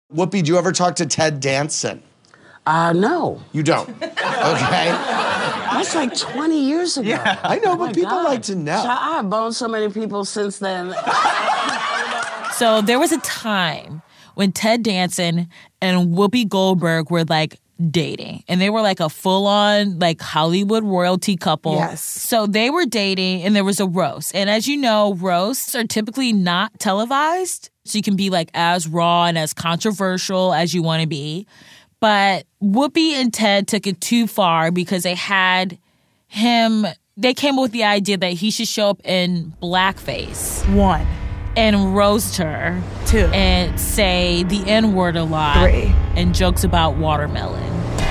Whoopi, do you ever talk to Ted Danson? No. You don't? Okay. That's like 20 years ago. Yeah. I know, but people like to know. I have boned so many people since then. So there was a time when Ted Danson and Whoopi Goldberg were like dating. And they were like a full-on like Hollywood royalty couple. Yes. So they were dating and there was a roast. And as you know, roasts are typically not televised. So you can be like as raw and as controversial as you want to be. But Whoopi and Ted took it too far because they had him, they came up with the idea that he should show up in blackface. 1. And roast her. 2. And say the N-word a lot. 3. And jokes about watermelon.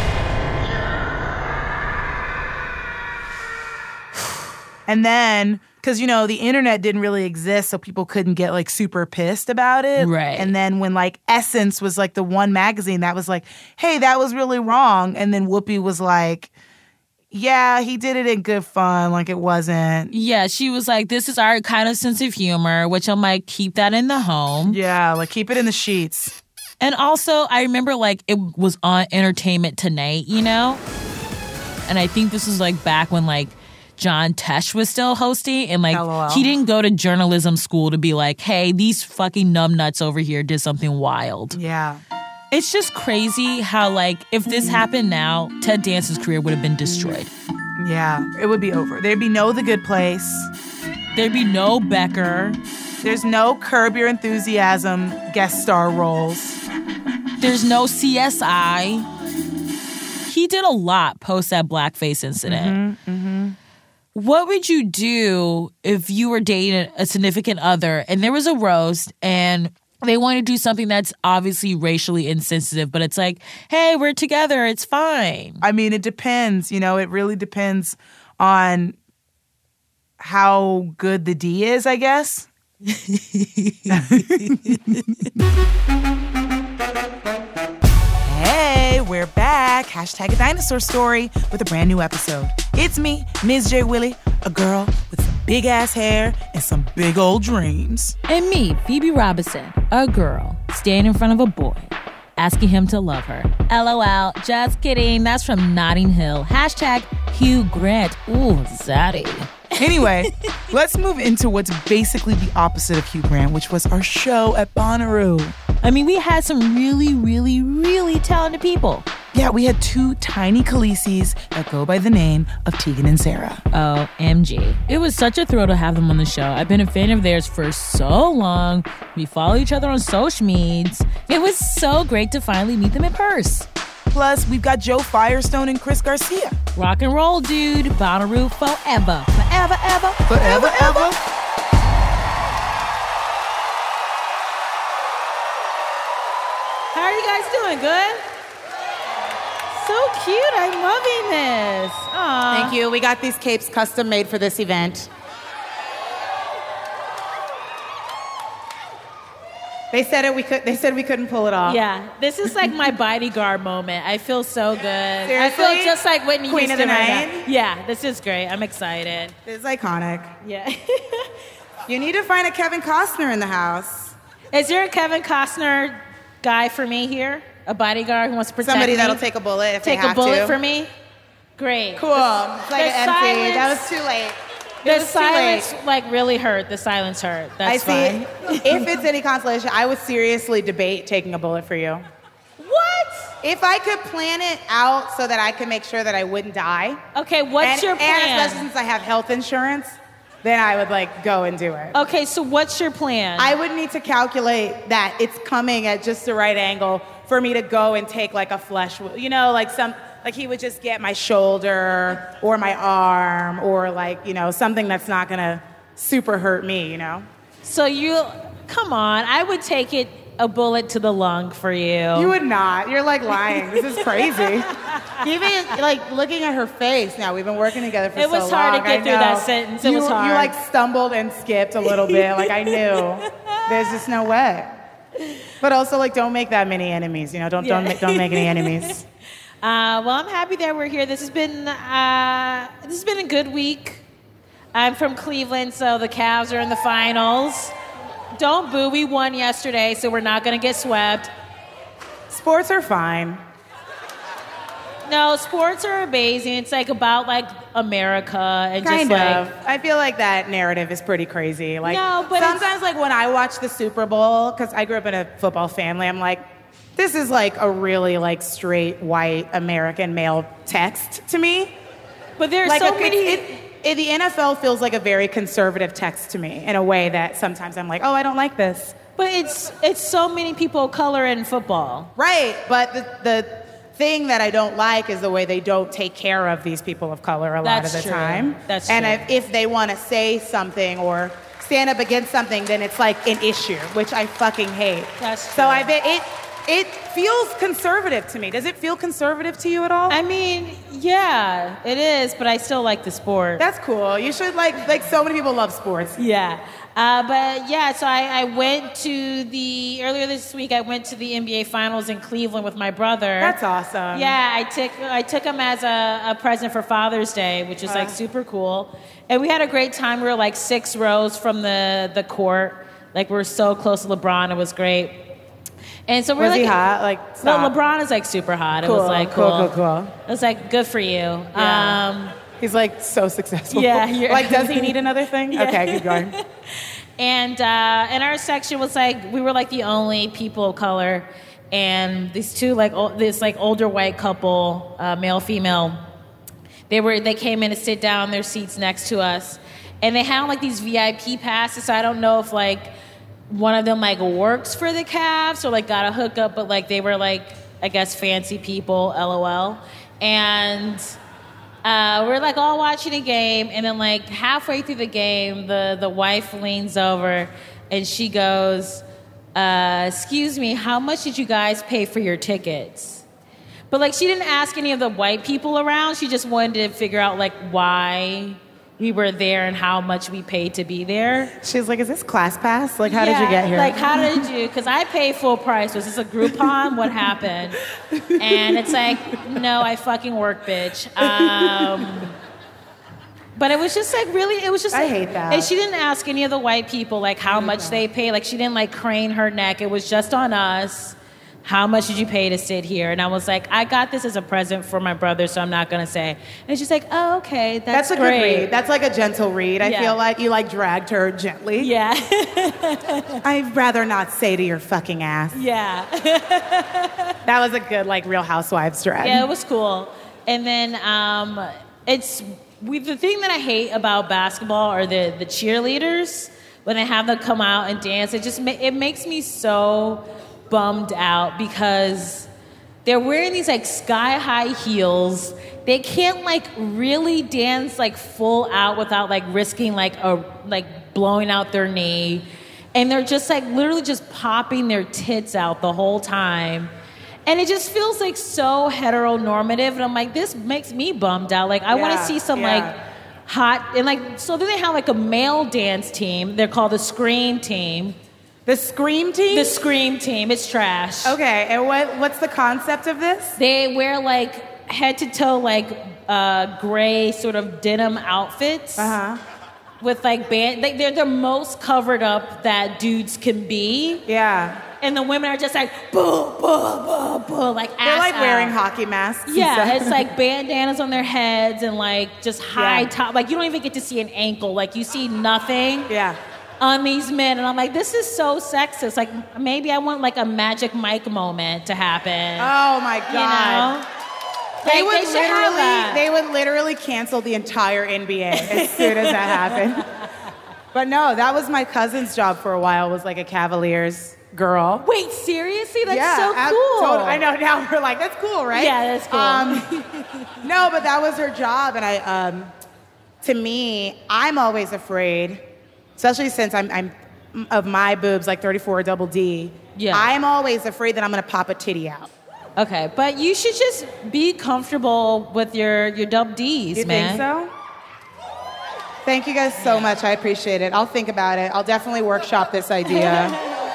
And then, because, you know, the internet didn't really exist, so people couldn't get, like, super pissed about it. Right. And then when, like, Essence was, like, the one magazine that was like, hey, that was really wrong. And then Whoopi was like, yeah, he did it in good fun. Like, it wasn't. Yeah, she was like, this is our kind of sense of humor, which I'm like, keep that in the home. Yeah, like, keep it in the sheets. And also, I remember, like, it was on Entertainment Tonight, you know? And I think this was, like, back when, like, John Tesh was still hosting, and like LOL. He didn't go to journalism school to be like, hey, these fucking numbnuts over here did something wild. Yeah. It's just crazy how like if this happened now, Ted Danson's career would have been destroyed. Yeah, it would be over. There'd be no The Good Place. There'd be no Becker. There's no Curb Your Enthusiasm guest star roles. There's no CSI. He did a lot post that blackface incident. What would you do if you were dating a significant other and there was a roast and they want to do something that's obviously racially insensitive, but it's like, hey, we're together, it's fine? I mean, it depends. You know, it really depends on how good the D is, I guess. Hey, we're back. Hashtag a dinosaur story with a brand new episode. It's me, Ms. J. Willie, a girl with some big ass hair and some big old dreams. And me, Phoebe Robinson, a girl, standing in front of a boy, asking him to love her. LOL, just kidding. That's from Notting Hill. Hashtag Hugh Grant. Ooh, zaddy. Anyway, let's move into what's basically the opposite of Hugh Grant, which was our show at Bonnaroo. I mean, we had some really, really, really talented people. Yeah, we had 2 tiny Khaleesi's that go by the name of Tegan and Sarah. OMG. It was such a thrill to have them on the show. I've been a fan of theirs for so long. We follow each other on social medias. It was so great to finally meet them in person. Plus, we've got Joe Firestone and Chris Garcia. Rock and roll, dude. Bonnaroo forever. Forever, ever. Forever, ever. How are you guys doing? Good? So cute. I'm loving this. Aww. Thank you. We got these capes custom made for this event. They said we couldn't pull it off. Yeah, this is like my bodyguard moment. I feel so good. Seriously? I feel just like Whitney Queen of Houston the right night? now. Yeah, this is great. I'm excited. It's iconic. Yeah. You need to find a Kevin Costner in the house. Is there a Kevin Costner guy for me here? A bodyguard who wants to protect Somebody me? that'll take a bullet if they Take a have bullet to. for me? Great. Cool. It's like an MC. That was too late. The silence like really hurt. The silence hurt. That's fine. If it's any consolation, I would seriously debate taking a bullet for you. What? If I could plan it out so that I could make sure that I wouldn't die. Okay, what's your plan? And especially since I have health insurance, then I would like go and do it. Okay, so what's your plan? I would need to calculate that it's coming at just the right angle for me to go and take like a flesh, you know, like he would just get my shoulder or my arm or like, you know, something that's not gonna super hurt me, you know? So come on, I would take a bullet to the lung for you. You would not. You're like lying. This is crazy. Even like looking at her face now, we've been working together for so long. It was hard to get through that sentence. It was hard. You like stumbled and skipped a little bit. Like I knew. There's just no way. But also like don't make that many enemies, you know? Don't make any enemies. Well, I'm happy that we're here. This has been a good week. I'm from Cleveland, so the Cavs are in the finals. Don't boo. We won yesterday, so we're not going to get swept. sports are fine. No, sports are amazing. It's like about like America and Kind just of. like I feel like that narrative is pretty crazy. Like No, but sometimes, like when I watch the Super Bowl, because I grew up in a football family, I'm like, this is like a really like straight white American male text to me. but there's Like so many. the NFL feels like a very conservative text to me in a way that sometimes I'm like, oh, I don't like this. But it's so many people of color in football. Right, but the thing that I don't like is the way they don't take care of these people of color a lot That's of the true. time. That's and true. if they want to say something or stand up against something, then it's like an issue, which I fucking hate. That's So true. I bet it feels conservative to me. Does it feel conservative to you at all? I mean, yeah, it is, but I still like the sport. That's cool. You should like so many people love sports. Yeah. But yeah, so I went to earlier this week, I went to the NBA Finals in Cleveland with my brother. That's awesome. Yeah, I took him as a present for Father's Day, which is like super cool. And we had a great time. We were like 6 rows from the court. Like we're so close to LeBron. It was great. And so we're Was like, he hot? Like, no, stop. LeBron is like super hot. It Cool, was like cool. It was like good for you. Yeah. He's like so successful. Yeah, you're- Like, does he need another thing? Yeah. Okay, keep going. And our section was like, we were like the only people of color, and these two this older white couple, male female, they came in to sit down in their seats next to us, and they had like these VIP passes. So I don't know if like one of them like works for the Cavs or like got a hookup, but like they were like I guess fancy people, LOL, and. We're like all watching a game, and then like halfway through the game, the wife leans over and she goes, "Excuse me, how much did you guys pay for your tickets?" But like she didn't ask any of the white people around. She just wanted to figure out like why we were there and how much we paid to be there. She's like, is this class pass? Like, how did you get here? Like, how did you? Because I paid full price. Was this a Groupon? What happened? And it's like, no, I fucking work, bitch. But it was just like really, it was just. I like, hate that. And she didn't ask any of the white people like how much they pay. Like she didn't like crane her neck. It was just on us. How much did you pay to sit here? And I was like, I got this as a present for my brother, so I'm not gonna say. And she's like, oh, okay, that's a great. good read. That's like a gentle read. I Yeah. feel like you like dragged her gently. Yeah, I'd rather not say to your fucking ass. yeah. That was a good like Real Housewives drag. Yeah, it was cool. And then the thing that I hate about basketball are the cheerleaders when they have them come out and dance. It makes me so bummed out because they're wearing these like sky high heels. They can't like really dance like full out without like risking like blowing out their knee. And they're just like literally just popping their tits out the whole time. And it just feels like so heteronormative. And I'm like, this makes me bummed out. Like, I want to see some like hot, and like, so then they have like a male dance team. They're called the Scream Team. The Scream Team? The Scream Team. It's trash. Okay, and what's the concept of this? They wear like head to toe like gray sort of denim outfits. Uh-huh. With like they're the most covered up that dudes can be. Yeah. And the women are just like, boo, boo, boo, boo, like ass They're like wearing out. hockey masks. Yeah, and it's stuff. like bandanas on their heads and like just high Yeah. top. Like you don't even get to see an ankle. Like you see nothing Yeah. on these men. And I'm like, this is so sexist. Like maybe I want like a Magic Mike moment to happen. Oh my God. You know? They Like, would should have that. literally cancel the entire NBA as soon as that happened. But no, that was my cousin's job for a while, was like a Cavaliers girl. Wait, seriously? That's Yeah, so cool. I know, now we're like, that's cool, right? Yeah, that's cool. No, but that was her job, and to me, I'm always afraid, especially since I'm of my boobs, like 34 double D. Yeah. I'm always afraid that I'm gonna pop a titty out. Okay, but you should just be comfortable with your dub Ds, You man. think so? Thank you guys so much. I appreciate it. I'll think about it. I'll definitely workshop this idea.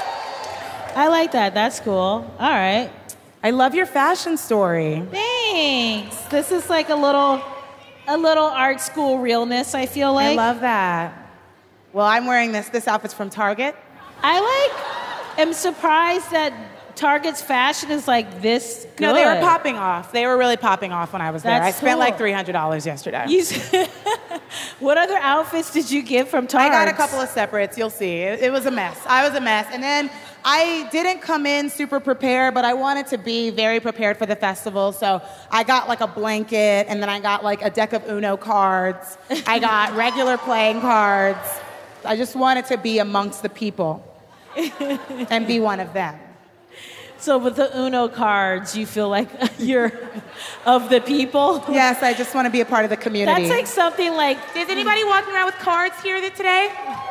I like that. That's cool. All right. I love your fashion story. Thanks. This is like a little art school realness, I feel like. I love that. Well, I'm wearing this. This outfit's from Target. I am surprised that Target's fashion is like this good. No, they were popping off. They were really popping off when I was there. That's I spent like cool. $300 yesterday. What other outfits did you get from Target? I got a couple of separates. You'll see. It was a mess. I was a mess. And then I didn't come in super prepared, but I wanted to be very prepared for the festival. So I got like a blanket, and then I got like a deck of Uno cards. I got regular playing cards. I just wanted to be amongst the people and be one of them. So with the Uno cards, you feel like you're of the people? Yes, I just want to be a part of the community. That's like something like... Is anybody walking around with cards here today?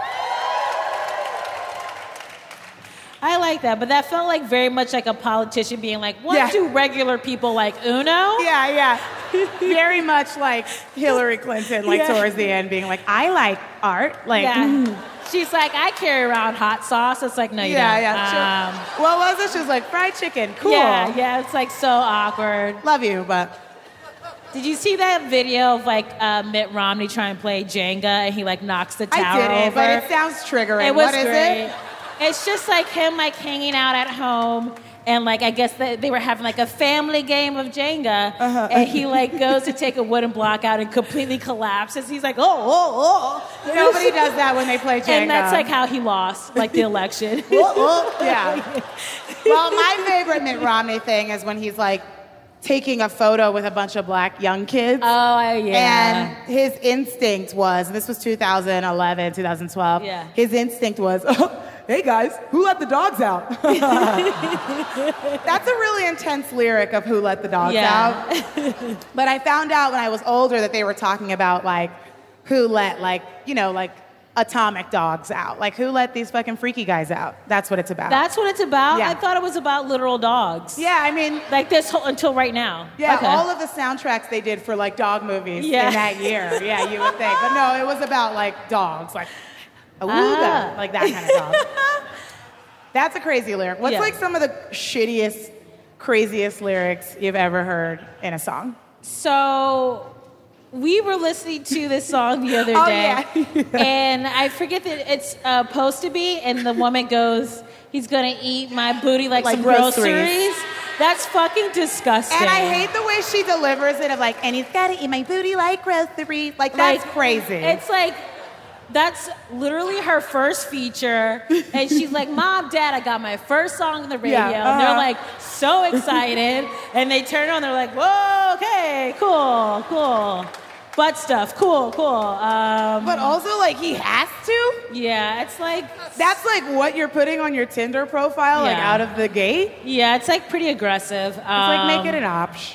I like that, but that felt like very much like a politician being like, what Yeah. do regular people like, Uno? Yeah. Very much like Hillary Clinton, like Yeah. towards the end, being like, I like art. Like, Yeah. She's like, I carry around hot sauce. It's like, no, you don't. yeah. What was it? She was like, fried chicken. Cool. Yeah, it's like so awkward. Love you, but Did you see that video of like Mitt Romney trying to play Jenga and he like knocks the tower I didn't. over? But it sounds triggering. It was What is great. it? It's just like him like hanging out at home. And like I guess they were having like a family game of Jenga, and he like goes to take a wooden block out and completely collapses. He's like, oh. Nobody does that when they play Jenga. And that's like how he lost like the election. Yeah. Well, my favorite Mitt Romney thing is when he's like taking a photo with a bunch of black young kids. Oh yeah. And his instinct was, and this was 2011, 2012. Yeah. His instinct was, hey guys, who let the dogs out? That's a really intense lyric of who let the dogs out. But I found out when I was older that they were talking about like who let like atomic dogs out. Like who let these fucking freaky guys out. That's what it's about. That's what it's about? Yeah. I thought it was about literal dogs. Yeah, I mean, Like this whole, until right now. yeah, Okay. all of the soundtracks they did for like dog movies Yeah. in that year. Yeah, you would think. But no, it was about like dogs, like awooga, like that kind of dog. That's a crazy lyric. What's Yeah. like some of the shittiest, craziest lyrics you've ever heard in a song? So we were listening to this song the other Oh, day, yeah. and I forget that it's supposed to be, and the woman goes, he's gonna eat my booty like some groceries. groceries. That's fucking disgusting. And I hate the way she delivers it of like, and he's gotta eat my booty like groceries. Like, that's crazy. It's like, that's literally her first feature, and she's like, Mom, Dad, I got my first song on the radio. Yeah, And they're like so excited, and they turn on, they're like, whoa, okay, cool. Butt stuff, cool. But also, like, he has to? Yeah, it's like, That's like what you're putting on your Tinder profile, like Yeah. out of the gate? yeah, it's like pretty aggressive. It's like, make it an option.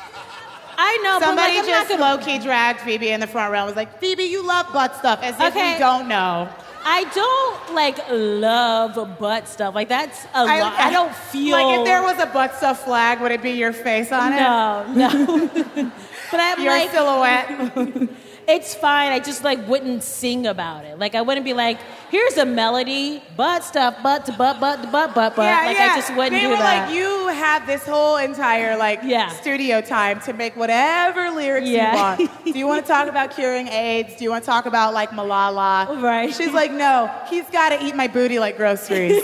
I know, Somebody but like, I'm just not gonna, low-key dragged Phoebe in the front row and was like, Phoebe, you love butt stuff, as if Okay. we don't know. I don't like love butt stuff. Like that's a lot. I don't feel Like, if there was a butt stuff flag, would it be your face on it? No. But I'm Your like, silhouette? it's fine. I just like wouldn't sing about it. Like I wouldn't be like, here's a melody, butt stuff, butt to butt, butt to butt, butt. Like I just wouldn't they do were that. like, you have this whole entire like Yeah. studio time to make whatever lyrics Yeah. you want. Do you want to talk about curing AIDS? Do you want to talk about like Malala? Right. She's like, no, he's got to eat my booty like groceries.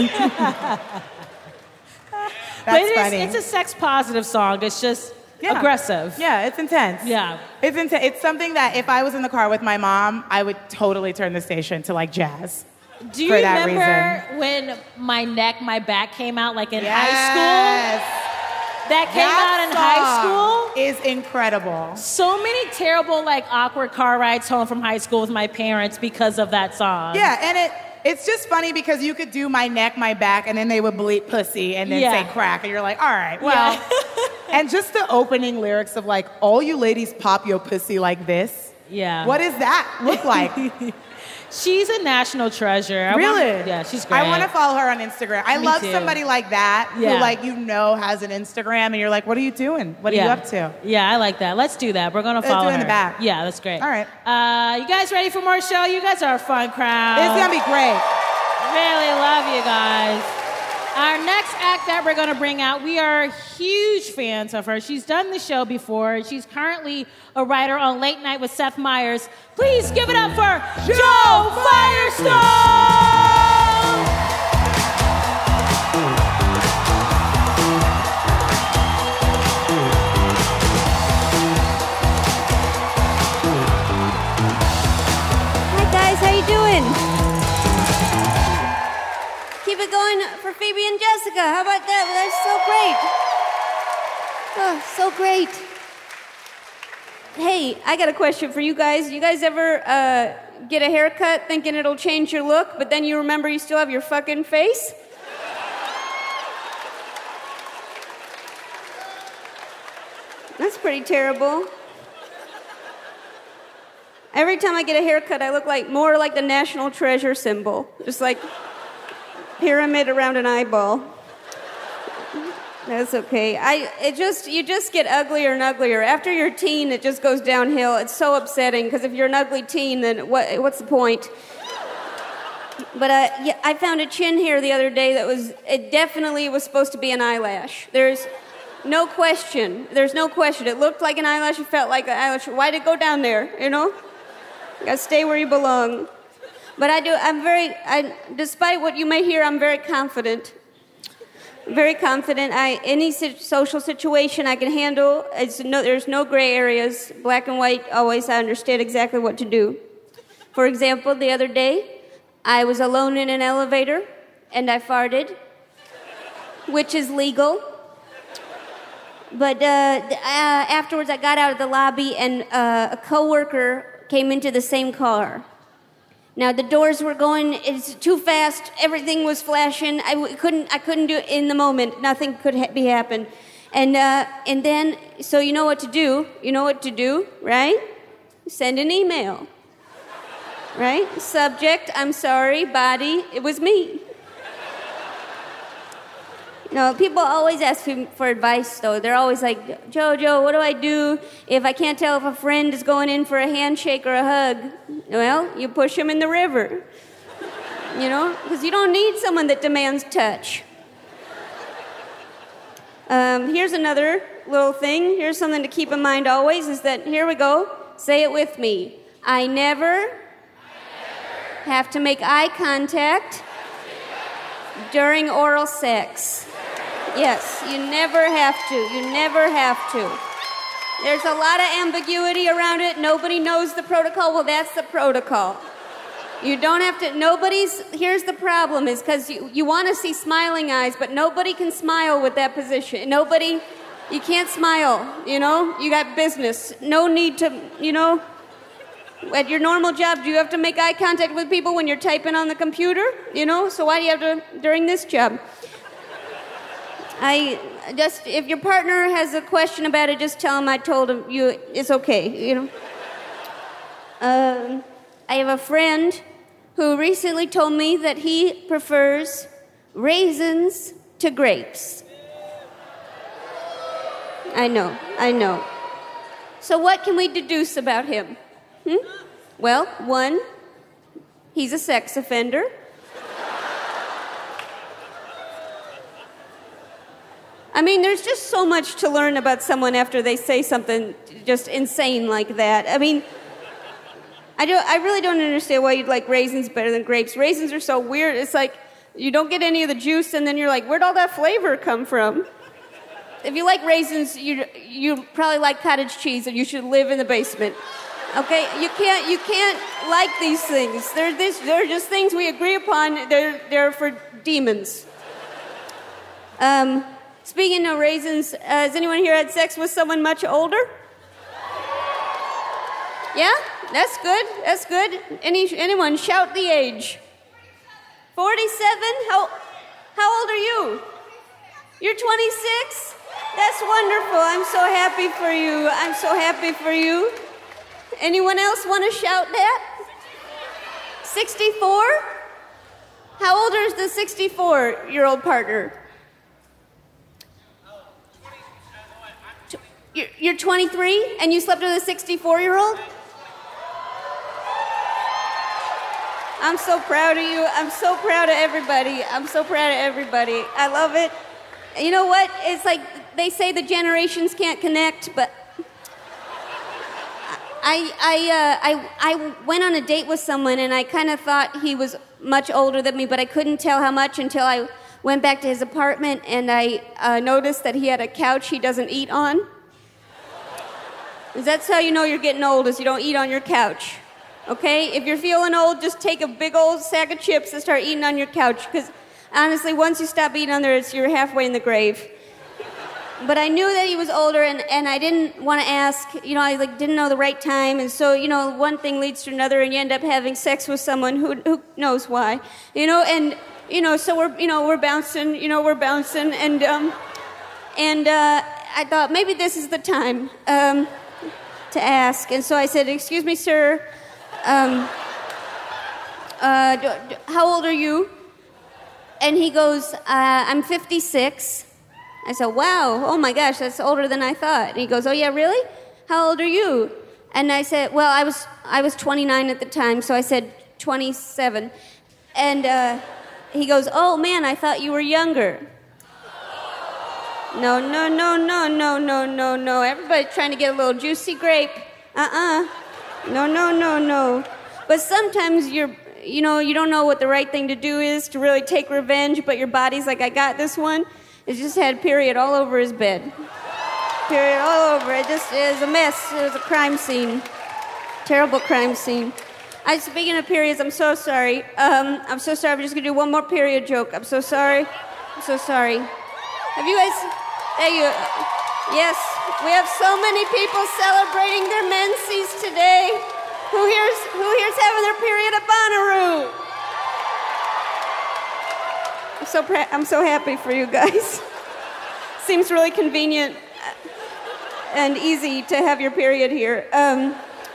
But That's funny. it's a sex positive song. It's just Yeah. aggressive. Yeah, it's intense. Yeah. It's intense. It's something that if I was in the car with my mom, I would totally turn the station to like jazz. Do you For that remember when My Neck, My Back came out like in high Yes. school? That came out in high school? Is incredible. So many terrible, like, awkward car rides home from high school with my parents because of that song. Yeah, and it's just funny because you could do My Neck, My Back, and then they would bleep pussy and then Yeah. say crack, and you're like, all right, well. Yeah. And just the opening lyrics of like, all you ladies pop your pussy like this. Yeah. What does that look like? She's a national treasure. Really? Yeah, she's great. I want to follow her on Instagram. I Me love too. somebody like that Yeah. who like has an Instagram and you're like, what are you doing? What are you up to? Yeah, I like that. Let's do that. We're going to Let's follow do it her. in the back. Yeah, that's great. All right. You guys ready for more show? You guys are a fun crowd. It's gonna be great. Really love you guys. Our next act that we're going to bring out, we are huge fans of her. She's done the show before. She's currently a writer on Late Night with Seth Meyers. Please give it up for Joe Firestone! music going for Phoebe and Jessica. How about that? That's so great. Oh, so great. Hey, I got a question for you guys. You guys ever get a haircut thinking it'll change your look, but then you remember you still have your fucking face? That's pretty terrible. Every time I get a haircut, I look more like the national treasure symbol. Just like pyramid around an eyeball. That's okay. You just get uglier and uglier. After you're a teen, it just goes downhill. It's so upsetting, because if you're an ugly teen, then what's the point? But I found a chin hair the other day it definitely was supposed to be an eyelash. There's no question. It looked like an eyelash. It felt like an eyelash. Why'd it go down there, You gotta stay where you belong. But despite what you may hear, I'm very confident. Very confident. Any social situation I can handle. There's no gray areas. Black and white, always I understand exactly what to do. For example, the other day, I was alone in an elevator, and I farted, which is legal. But afterwards, I got out of the lobby, and a coworker came into the same car. Now the doors were going, it's too fast, everything was flashing, I couldn't do it in the moment, nothing could be happen. And then, so you know what to do, right? Send an email, right? Subject, I'm sorry, body, it was me. No, people always ask me for advice, though. They're always like, Jojo, what do I do if I can't tell if a friend is going in for a handshake or a hug? Well, you push them in the river, because you don't need someone that demands touch. Here's another little thing. Here's something to keep in mind always, is that, here we go, say it with me. I never have to make eye contact during oral sex. Yes, you never have to. You never have to. There's a lot of ambiguity around it. Nobody knows the protocol. Well, that's the protocol. You don't have to. Here's the problem, is because you want to see smiling eyes, but nobody can smile with that position. You can't smile, You got business. No need to, At your normal job, do you have to make eye contact with people when you're typing on the computer? So why do you have to during this job? If your partner has a question about it, just tell him I told him it's okay, I have a friend who recently told me that he prefers raisins to grapes. I know. So what can we deduce about him? Well, 1, he's a sex offender. I mean, there's just so much to learn about someone after they say something just insane like that. I mean, I really don't understand why you'd like raisins better than grapes. Raisins are so weird. It's like you don't get any of the juice, and then you're like, where'd all that flavor come from? If you like raisins, you probably like cottage cheese, and you should live in the basement. Okay, you can't like these things. They're just things we agree upon. They're for demons. Speaking of raisins, has anyone here had sex with someone much older? Yeah, that's good. Anyone shout the age? 47? How old are you? You're 26? That's wonderful. I'm so happy for you. Anyone else want to shout that? 64? How old is the 64-year-old partner? You're 23 and you slept with a 64-year-old? I'm so proud of you. I'm so proud of everybody. I love it. You know what? It's like they say the generations can't connect, but I went on a date with someone, and I kind of thought he was much older than me, but I couldn't tell how much until I went back to his apartment, and I noticed that he had a couch he doesn't eat on. That's how you know you're getting old, is you don't eat on your couch. Okay? If you're feeling old, just take a big old sack of chips and start eating on your couch, because Honestly, once you stop eating on there, you're halfway in the grave. But I knew that he was older, and I didn't want to ask. I didn't know the right time, and so one thing leads to another, and you end up having sex with someone who knows why. So we're bouncing, and I thought maybe this is the time to ask, and so I said, "Excuse me, sir, how old are you?" And he goes, "I'm 56." I said, "Wow, oh my gosh, that's older than I thought." And he goes, "Oh yeah, really? How old are you?" And I said, "Well, I was 29 at the time, so I said 27." And he goes, "Oh man, I thought you were younger." No. Everybody's trying to get a little juicy grape. No. But sometimes you don't know what the right thing to do is to really take revenge, but your body's like, I got this one. It just had period all over his bed. Period all over. It just is a mess. It was a crime scene. Terrible crime scene. Speaking of periods, I'm so sorry. I'm so sorry. I'm just going to do one more period joke. I'm so sorry. Have you guys... There you... Yes, we have so many people celebrating their menses today. Who here's having their period at Bonnaroo? I'm so happy for you guys. Seems really convenient and easy to have your period here. You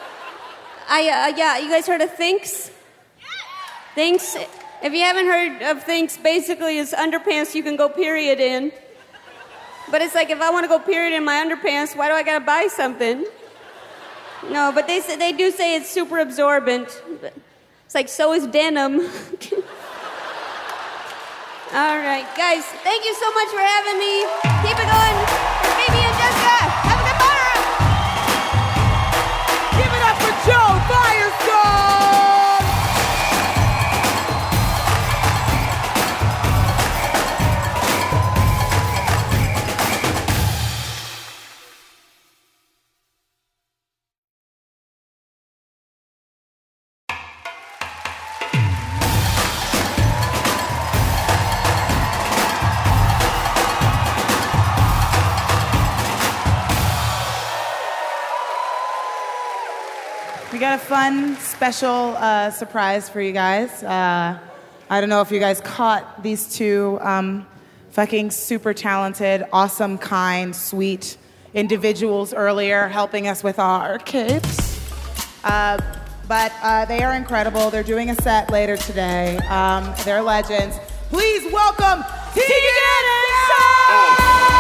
guys heard of Thinks? Thinks? If you haven't heard of Thinks, basically it's underpants you can go period in. But it's like, if I want to go period in my underpants, why do I gotta buy something? No, but they do say it's super absorbent. It's like, so is denim. All right, guys, thank you so much for having me. Keep it going. Phoebe and Jessica, have a good Bonnaroo. Give it up for Joe Firestone! We got a fun, special surprise for you guys. I don't know if you guys caught these two fucking super talented, awesome, kind, sweet individuals earlier helping us with our capes. But they are incredible. They're doing a set later today. They're legends. Please welcome Tegan and Sara!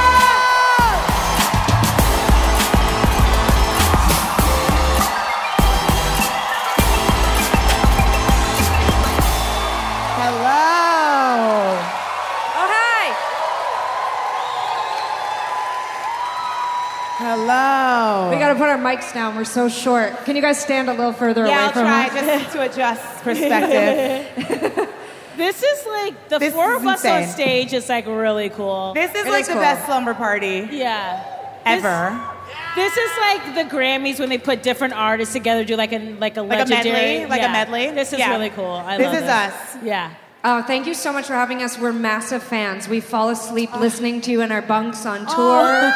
Hello. We gotta put our mics down. We're so short. Can you guys stand a little further away from I'll us? try just to adjust perspective. This is like, the This four is of us insane. on stage is like really cool. This is It like is the cool. best slumber party Yeah. ever. This is like the Grammys when they put different artists together, do like a legendary... medley? Like a Yeah. medley? This is Yeah. really cool. I This love is it. us. Yeah. Oh, thank you so much for having us. We're massive fans. We fall asleep listening to you in our bunks on tour.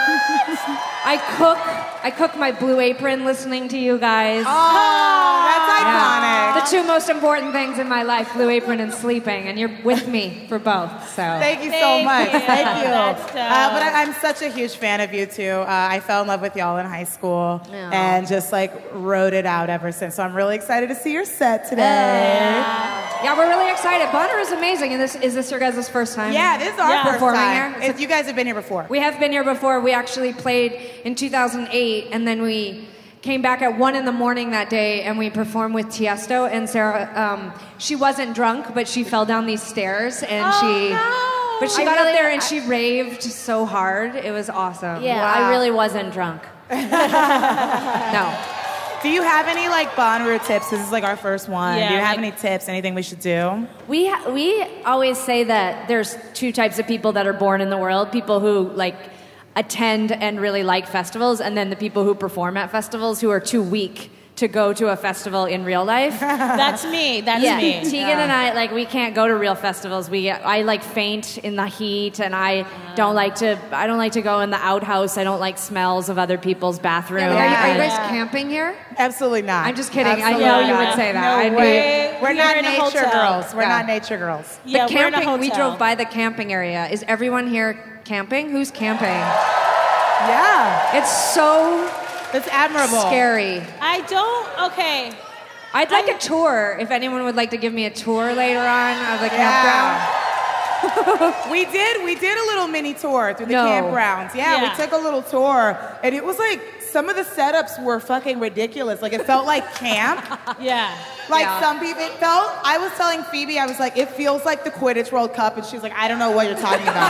I cook my Blue Apron listening to you guys. Oh, that's iconic. The two most important things in my life, Blue Apron and sleeping, and you're with me for both. So Thank you so much. you. Thank you. That's dope. But I'm such a huge fan of you too. I fell in love with y'all in high school and just like rode it out ever since. So I'm really excited to see your set today. yeah, we're really excited. Bonner is amazing. And is this your guys' first time? Yeah, this is our first performing time. here? You guys have been here before. We have been here before. We actually played in 2008, and then we came back at 1 a.m. that day, and we performed with Tiesto. And Sarah, she wasn't drunk, but she fell down these stairs, and but she got up there and she raved so hard. It was awesome. Yeah, Wow. I really wasn't drunk. No. Do you have any like Bonnaroo tips? This is like our first one. Yeah, Do you have like- any tips? Anything we should do? We always say that there's two types of people that are born in the world: people who like attend and really like festivals, and then the people who perform at festivals who are too weak to go to a festival in real life. That's me. That's me. Tegan and I, like, we can't go to real festivals. I like faint in the heat, and I don't like to go in the outhouse. I don't like smells of other people's bathrooms. Are you guys camping here? Absolutely not. I'm just kidding. Absolutely I know you not. would say that. No I knew way. We're We not were in a nature hotel. girls. We're Yeah. not nature girls. Yeah, the we're in a camping, we hotel. drove by the camping area. Is everyone here camping? Who's camping? Yeah. It's so It's admirable. scary. I don't. Okay. I'd like a tour. If anyone would like to give me a tour later on of the campground. We did a little mini tour through the No. campgrounds. Yeah, Yeah. we took a little tour, and it was like some of the setups were fucking ridiculous. Like it felt like camp. Yeah. Like Yeah. some people, it felt. I was telling Phoebe, I was like, it feels like the Quidditch World Cup, and she was like, I don't know what you're talking about.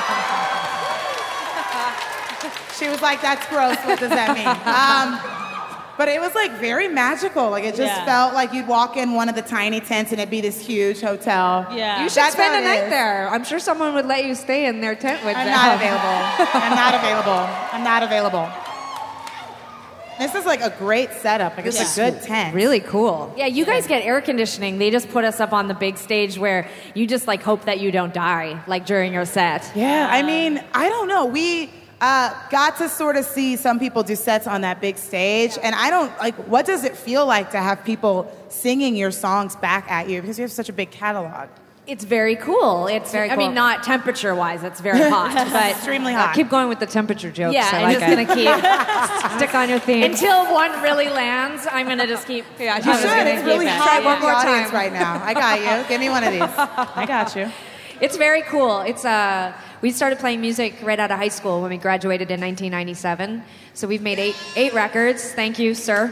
She was like, that's gross. What does that mean? But it was like very magical. Like it just Yeah. felt like you'd walk in one of the tiny tents and it'd be this huge hotel. Yeah. You should That's spend how a it night is. there. I'm sure someone would let you stay in their tent with I'm them. not available. I'm not available. I'm not available. This is like a great setup. Like it's a good tent. Really cool. Yeah, you guys get air conditioning. They just put us up on the big stage where you just like hope that you don't die, like during your set. Yeah, I mean, I don't know. We got to sort of see some people do sets on that big stage, and I don't like. What does it feel like to have people singing your songs back at you because you have such a big catalog? It's very cool. It's very I mean, cool. not temperature-wise. It's very hot, but Extremely hot. Keep going with the temperature jokes. yeah, I I'm like just it. gonna keep Stick on your theme. until one really lands. I'm gonna just keep. Yeah, You should. It's really keep it. hot One more audience time. right now. I got you. Give me one of these. I got you. It's very cool. It's we started playing music right out of high school when we graduated in 1997. So we've made eight records. Thank you, sir.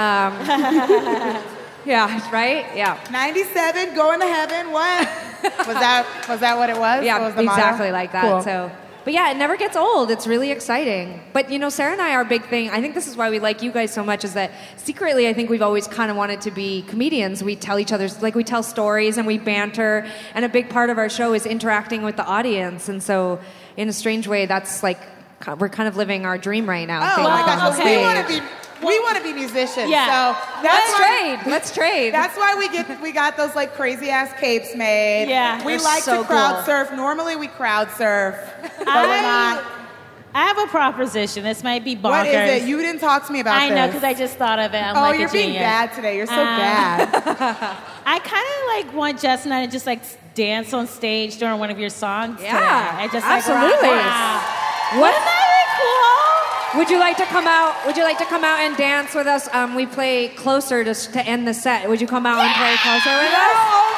Yeah, right? Yeah. 97, going to heaven. What? Was that what it was? Yeah, What was the motto? exactly like that. Cool. So, but yeah, it never gets old. It's really exciting. But you know, Sarah and I, our big thing, I think this is why we like you guys so much, is that secretly I think we've always kind of wanted to be comedians. We tell each other's, like we tell stories and we banter, and a big part of our show is interacting with the audience. And so in a strange way, that's like, we're kind of living our dream right now. Oh being my up on gosh! the Well, stage. we want to be musicians. Yeah. So that's why, Let's trade. That's why we got those like crazy ass capes made. Yeah. We They're like so to crowd cool. surf. Normally we crowd surf, but we're not. I have a proposition. This might be bonkers. What is it? You didn't talk to me about I this. know, because I just thought of it. I'm Oh, like you're a being genius. bad today. You're so bad. I kind of like want Jess and I to just like dance on stage during one of your songs. Yeah, today. I just like, absolutely. wow. What? Isn't that Would you like to come out? Would you like to come out and dance with us? We play Closer to end the set. Would you come out and play Closer with us? Oh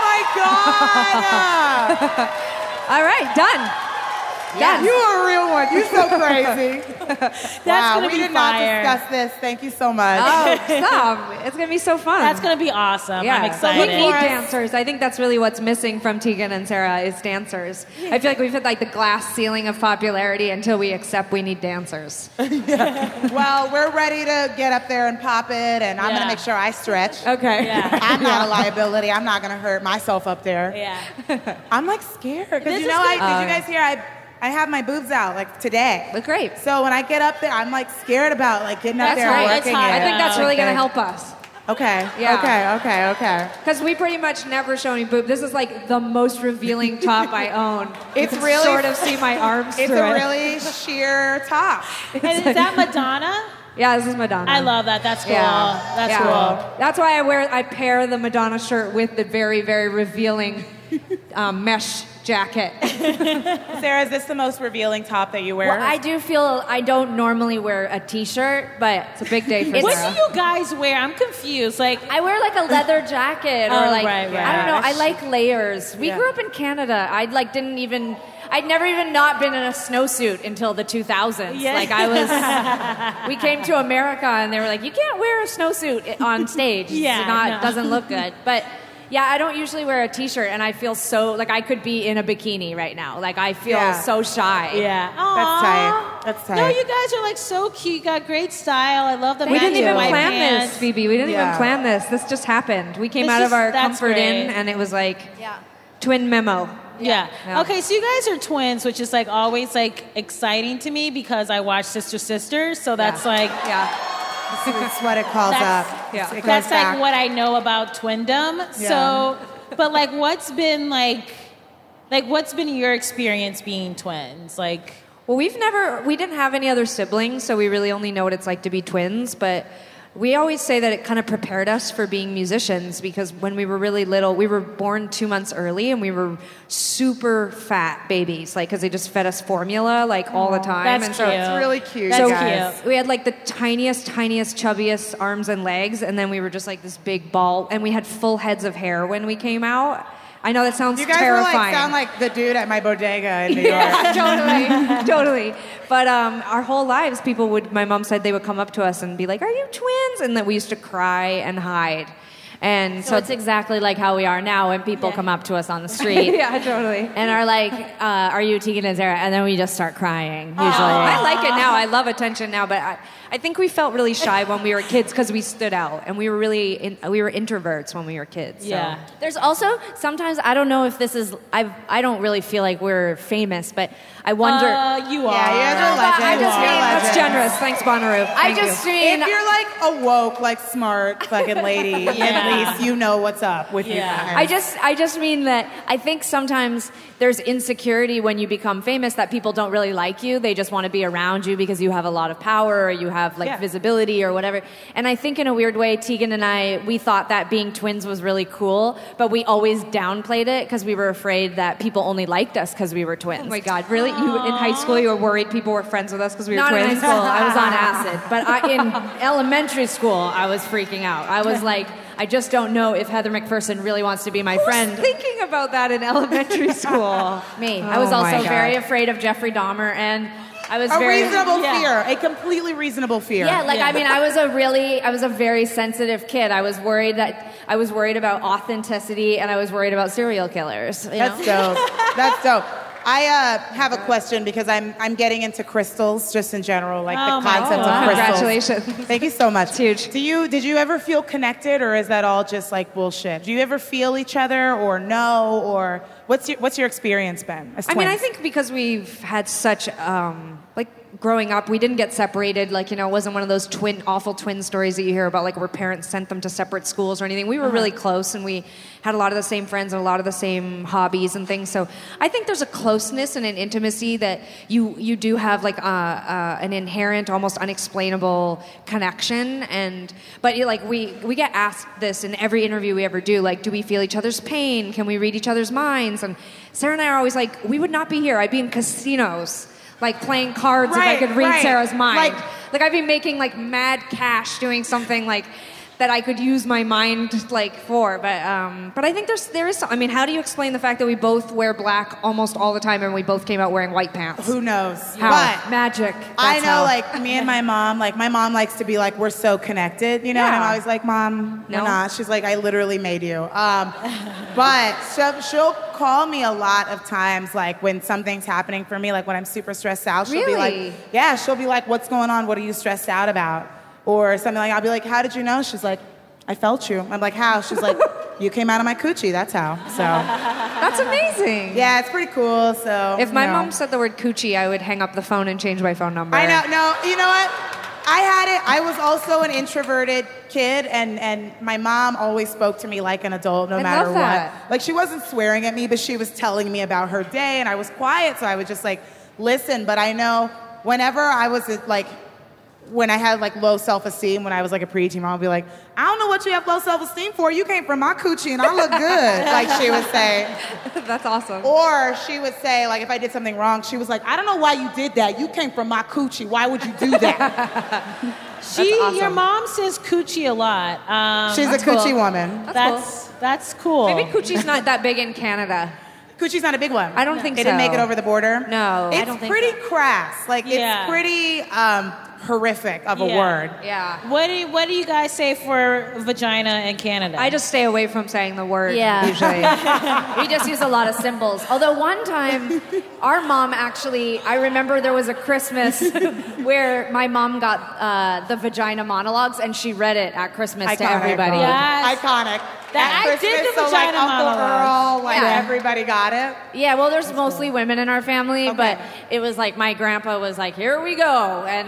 my god! All right, done. You are a real one. You're so crazy. That's wow, gonna we be did fire. not discuss this. Thank you so much. Oh, stop. It's going to be so fun. That's going to be awesome. Yeah, I'm we excited. need dancers. I think that's really what's missing from Tegan and Sarah is dancers. I feel like we've hit like the glass ceiling of popularity until we accept we need dancers. Well, we're ready to get up there and pop it, and I'm Yeah. going to make sure I stretch. Okay. Yeah. I'm not a liability. I'm not going to hurt myself up there. Yeah. I'm like scared because This you is know, good. did you guys hear? I have my boobs out like today. Look great. So when I get up there, I'm like scared about like getting up That's there right. and It's working hot. it. I think that's really going to Okay. help us. Okay. Yeah. Okay. Because we pretty much never show any boob. This is like the most revealing top I own. It's you can really- sort of see my arms It's through a it. really sheer top. And is that Madonna? Yeah, this is Madonna. I love that. That's cool. Yeah. That's Yeah. cool. That's why I pair the Madonna shirt with the very, very revealing mesh jacket. Sarah, is this the most revealing top that you wear? Well, I do feel I don't normally wear a T-shirt, but It's a big day for What Sarah. do you guys wear? I'm confused. Like, I wear like a leather jacket or Oh, like right, right. I don't know. I like layers. We Yeah. grew up in Canada. I'd never even not been in a snowsuit until the 2000s. Yeah. Like we came to America and they were like, you can't wear a snowsuit on stage. Yeah, no. Doesn't look good. But yeah, I don't usually wear a T-shirt, and I feel so like I could be in a bikini right now. Like I feel Yeah. so shy. yeah. That's Aw. tight. That's tight. No, you guys are like so cute. You got great style. I love the We didn't matching even white plan pants. this, Phoebe. We didn't Yeah. even plan this. This just happened. We came This out of is- our that's comfort great. in, and it was like Yeah. twin memo. Yeah. Yeah. Okay, so you guys are twins, which is like always like exciting to me because I watch Sister Sisters. So that's like Yeah. It's what it calls That's- up. yeah. It goes That's back. like what I know about twindom. So, but like, what's been your experience being twins? Like, Well, we didn't have any other siblings, so we really only know what it's like to be twins, but we always say that it kind of prepared us for being musicians because when we were really little, we were born 2 months early and we were super fat babies, like, because they just fed us formula, like, all the time. That's and cute. It's really cute, That's guys. cute. We had like the tiniest, chubbiest arms and legs, and then we were just like this big ball, and we had full heads of hair when we came out. I know that sounds You guys terrifying. sound like the dude at my bodega in New York. Yeah, totally. But our whole lives, my mom said they would come up to us and be like, "Are you twins?" And that we used to cry and hide. And So it's exactly like how we are now when people come up to us on the street yeah, totally. and are like, are you Tegan and Sarah? And then we just start crying, usually. I like it now. I love attention now, but I think we felt really shy when we were kids because we stood out, and we were we were introverts when we were kids. So. yeah. There's also sometimes, I don't know if this is, I don't really feel like we're famous, but I wonder. You are. Yeah, you guys are legends. I just You're mean that's legends. generous. Thanks, Bonnaroo. I just mean, If you're like a woke, like smart fucking lady, at least you know what's up with you guys. I just mean that I think sometimes there's insecurity when you become famous that people don't really like you. They just want to be around you because you have a lot of power or you have like visibility or whatever. And I think in a weird way, Tegan and I, we thought that being twins was really cool, but we always downplayed it because we were afraid that people only liked us because we were twins. Oh my God, really? You in high school, you were worried people were friends with us because we were Not in twins? high school. I was on acid. But in elementary school, I was freaking out. I was like, I just don't know if Heather McPherson really wants to be my friend. Who's thinking about that in elementary school? Me. I was Oh my also God. very afraid of Jeffrey Dahmer, and I was A very reasonable fear. A completely reasonable fear. Yeah, like I mean, I was a very sensitive kid. I was worried about authenticity, and I was worried about serial killers. That's dope. That's dope. I have a question because I'm getting into crystals just in general, like the concept of crystals. Congratulations. Thank you so much. It's huge. Did you ever feel connected, or is that all just like bullshit? Do you ever feel each other, or no, or what's your experience been? As I mean, I twins? think because we've had such, like, growing up, we didn't get separated. Like, it wasn't one of those awful twin stories that you hear about, like, where parents sent them to separate schools or anything. We were really close, and we had a lot of the same friends and a lot of the same hobbies and things. So I think there's a closeness and an intimacy that you do have, like, an inherent, almost unexplainable connection. But we get asked this in every interview we ever do, like, do we feel each other's pain? Can we read each other's minds? And Sarah and I are always like, we would not be here. I'd be in casinos, like, playing cards if I could read Sarah's mind. Like, I'd be making, like, mad cash doing something, like, that I could use my mind, like, for. But I think there is some, I mean, how do you explain the fact that we both wear black almost all the time and we both came out wearing white pants? Who knows? How? But Magic. I That's know, how. like, me and my mom likes to be like, we're so connected, and I'm always like, Mom, we're No. not. She's like, I literally made you. But she'll call me a lot of times, like, when something's happening for me, like when I'm super stressed out, she'll be Really? like, she'll be like, what's going on? What are you stressed out about? Or something like, I'll be like, how did you know? She's like, I felt you. I'm like, how? She's like, you came out of my coochie, that's how. So, That's amazing. yeah, it's pretty cool, so. If my no. mom said the word coochie, I would hang up the phone and change my phone number. I know. No, you know what? I had it. I was also an introverted kid, and my mom always spoke to me like an adult, no matter love that. what. Like, she wasn't swearing at me, but she was telling me about her day, and I was quiet, so I would just, like, listen. But I know whenever I was, like, when I had, like, low self-esteem, when I was, like, a preteen, Mom would be like, I don't know what you have low self-esteem for. You came from my coochie, and I look good, like she would say. That's awesome. Or she would say, like, if I did something wrong, she was like, I don't know why you did that. You came from my coochie. Why would you do that? Your mom says coochie a lot. She's a coochie woman. That's cool. Maybe coochie's not that big in Canada. Coochie's not a big one. I don't think They didn't so. make it over the border? No, It's I don't think pretty so. crass. Like, Yeah. it's pretty horrific of a Yeah. word. Yeah. What do you guys say for vagina in Canada? I just stay away from saying the word, Yeah. usually. We just use a lot of symbols. Although one time, our mom actually, I remember there was a Christmas where my mom got the vagina monologues and she read it at Christmas to everybody. Yes. Iconic. That- At I did Christmas, the so, like, vagina Uncle monologue. Earl, like, Yeah. everybody got it. Yeah, well, there's mostly women in our family, Okay. but it was like my grandpa was like, "Here we go," and then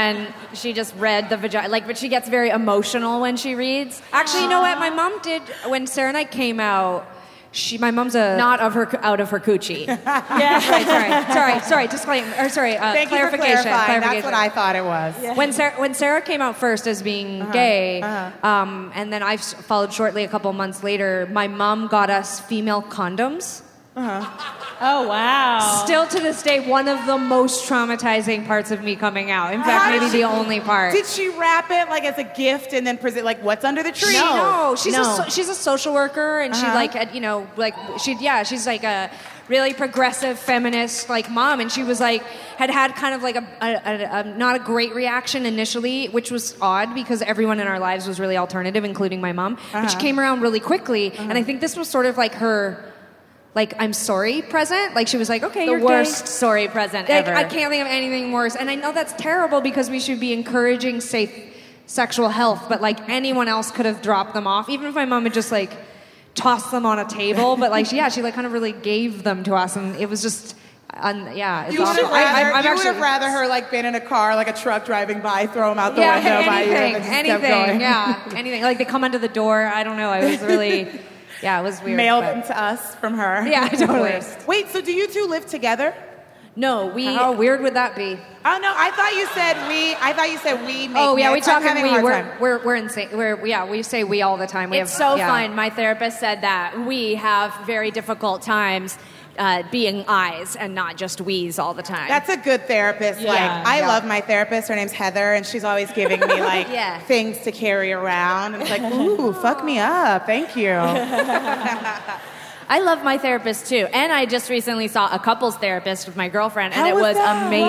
then she just read the vagina. Like, but she gets very emotional when she reads. Actually, you know what? My mom did when Sarah and I came out. My mom's not out of her coochie. Yeah. Sorry. Disclaimer. Or sorry. Thank clarification. You for clarifying. That's what I thought it was. Yeah. When Sarah came out first as being gay, and then I followed shortly a couple months later, my mom got us female condoms. Oh, wow. Still to this day, one of the most traumatizing parts of me coming out. In fact, maybe the only part. Did she wrap it like as a gift and then present like what's under the tree? No. She's a social worker, and she she's like a really progressive feminist like mom, and she was like had kind of like a not a great reaction initially, which was odd because everyone in our lives was really alternative, including my mom. But she came around really quickly, and I think this was sort of like her. Like, I'm sorry present. Like, she was like, okay, you're the worst gay. sorry present Like, ever. I can't think of anything worse. And I know that's terrible because we should be encouraging safe sexual health, but, like, anyone else could have dropped them off. Even if my mom had just, like, tossed them on a table. But, like, she like, kind of really gave them to us. And it was just, it's you awful. would have rather her, like, been in a car, like a truck driving by, throw them out the window by you. Anything. Like, they come under the door. I don't know. I was really... Yeah, it was weird. Mailed them to us from her. Yeah, totally. Wait, so do you two live together? No, How weird would that be? Oh no, I thought you said we. Make oh yeah, we talk and we. We're We're insane. We say we all the time. It's so fun. My therapist said that we have very difficult times being I's and not just we's all the time. That's a good therapist. Yeah. Like I love my therapist. Her name's Heather, and she's always giving me like things to carry around. And it's like, ooh, fuck me up. Thank you. I love my therapist too, and I just recently saw a couples therapist with my girlfriend, and How it was amazing.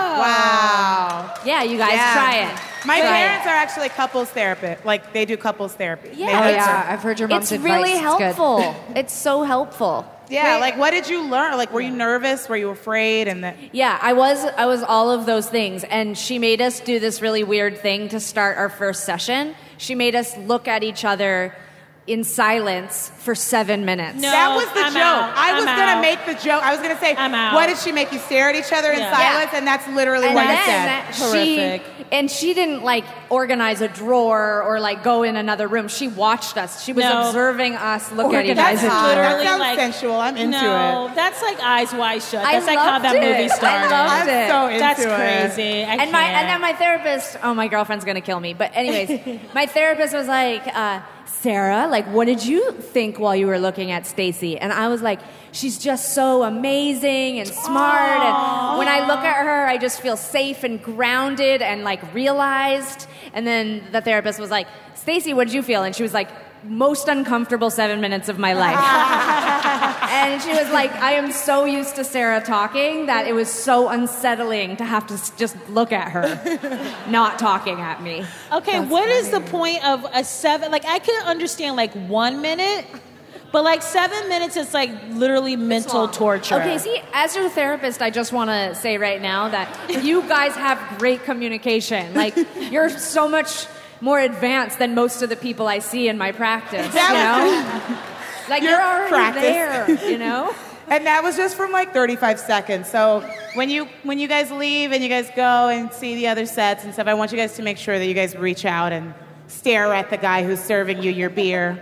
Wow. Yeah, you guys try it. My parents are actually couples therapists. Like they do couples therapy. Yeah, I've heard your mom's it's advice. really helpful. It's good. It's so helpful. Yeah, like what did you learn? Like were you nervous? Were you afraid? And Yeah, I was all of those things, and she made us do this really weird thing to start our first session. She made us look at each other in silence for 7 minutes. No, that was the I'm joke. out. I was I'm going to out. make the joke. I was going to say, I'm out. what did she make you stare at each other in silence? And that's literally what you said. Horrific. She didn't like organize a drawer or like go in another room. She watched us. She was observing us look at each That's other. hot. That sounds like sensual. I'm into No, it. that's like Eyes Wide Shut. I That's like how loved that movie it. started. I loved it. I'm so into That's it. crazy. I And then my therapist, my girlfriend's gonna kill me. But anyways, my therapist was like, Sarah, like, what did you think while you were looking at Stacy? And I was like, she's just so amazing and smart. And when I look at her, I just feel safe and grounded and like realized. And then the therapist was like, Stacy, what did you feel? And she was like, most uncomfortable 7 minutes of my life. And she was like, I am so used to Sarah talking that it was so unsettling to have to just look at her not talking at me. Okay, what is the point of a 7? Like, I can understand like 1 minute, but like 7 minutes is like literally mental torture. Okay, see, as your therapist, I just want to say right now that you guys have great communication. Like, you're so much more advanced than most of the people I see in my practice, you know? Like, you're already there, you know? And that was just from like 35 seconds. So when you guys leave and you guys go and see the other sets and stuff, I want you guys to make sure that you guys reach out and stare at the guy who's serving you your beer.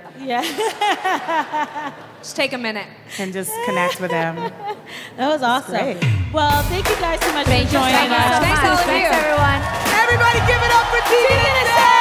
Yeah. Just take a minute. And just connect with him. That was awesome. Great. Well, thank you guys so much for joining us. Thanks, all of you. Thanks, everyone. Everybody give it up for TNSA!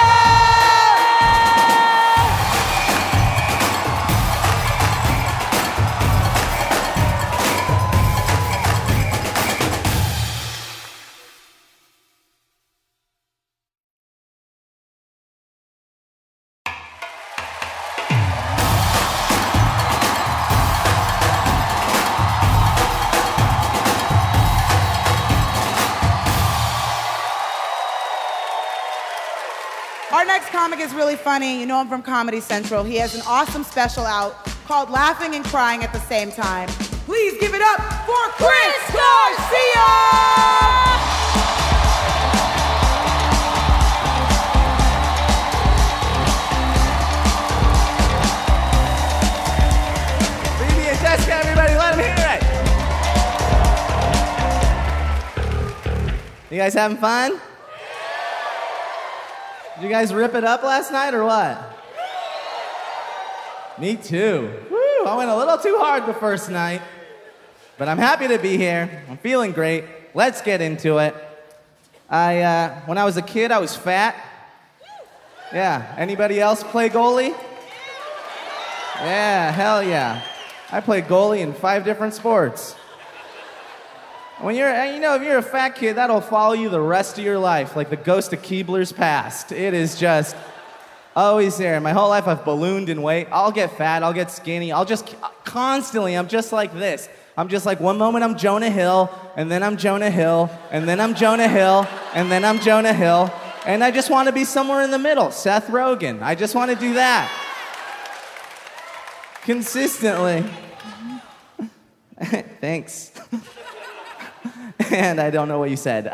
Our next comic is really funny. You know him from Comedy Central. He has an awesome special out called Laughing and Crying at the Same Time. Please give it up for Chris Garcia! Phoebe and Jessica, everybody, let them hear it. You guys having fun? Did you guys rip it up last night or what? Me too. Woo, I went a little too hard the first night. But I'm happy to be here. I'm feeling great. Let's get into it. When I was a kid, I was fat. Yeah, anybody else play goalie? Yeah, hell yeah. I played goalie in 5 different sports. When if you're a fat kid, that'll follow you the rest of your life, like the ghost of Keebler's past. It is just always there. My whole life I've ballooned in weight. I'll get fat, I'll get skinny. I'm just like this. I'm just like, one moment I'm Jonah Hill, and then I'm Jonah Hill, and then I'm Jonah Hill, and then I'm Jonah Hill. And I just want to be somewhere in the middle, Seth Rogen. I just want to do that. Consistently. Thanks. And I don't know what you said.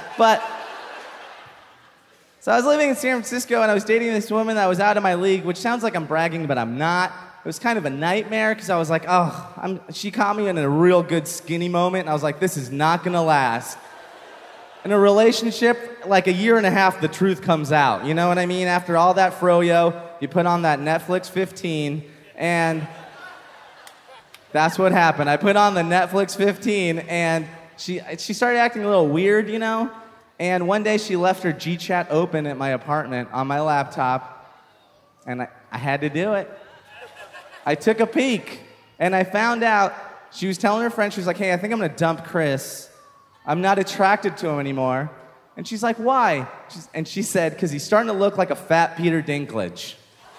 So I was living in San Francisco, and I was dating this woman that was out of my league, which sounds like I'm bragging, but I'm not. It was kind of a nightmare, because I was like, she caught me in a real good skinny moment, and I was like, this is not going to last. In a relationship, like a year and a half, the truth comes out. You know what I mean? After all that froyo, you put on that Netflix 15, and that's what happened. I put on the Netflix 15, and she started acting a little weird, you know? And one day she left her GChat open at my apartment on my laptop, and I had to do it. I took a peek, and I found out she was telling her friend, she was like, hey, I think I'm gonna dump Chris. I'm not attracted to him anymore. And she's like, why? And she said, because he's starting to look like a fat Peter Dinklage.